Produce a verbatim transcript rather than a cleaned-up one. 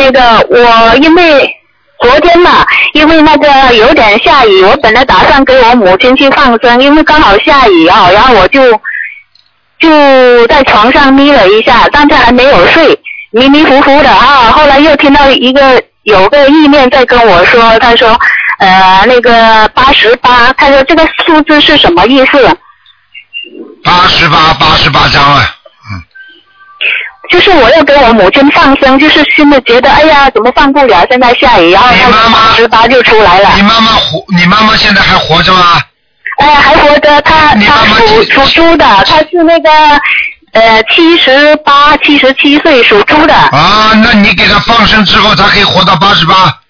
那个我因为昨天嘛，因为那个有点下雨，我本来打算给我母亲去放生，因为刚好下雨啊，然后我就就在床上眯了一下，但是还没有睡，迷迷糊糊的啊。后来又听到一个有个意念在跟我说，他说呃那个八十八，他说这个数字是什么意思？ 八十八，八十八张啊。 就是我要给我母亲放生，就是心里觉得哎呀怎么放不了，现在下雨，然后那个八十八就出来了。 你妈妈活，你妈妈现在还活着吗？ 哎，还活着，她她属属猪的，她是那个呃七十八、七十七岁属猪的。 啊，那你给她放生之后，她可以活到八十八。